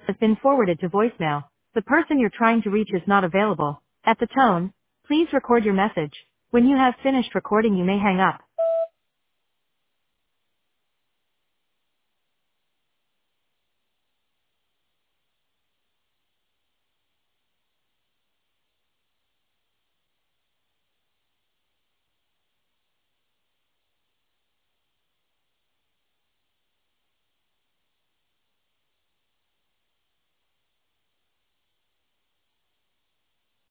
has been forwarded to voicemail. The person you're trying to reach is not available. At the tone, please record your message. When you have finished recording, you may hang up.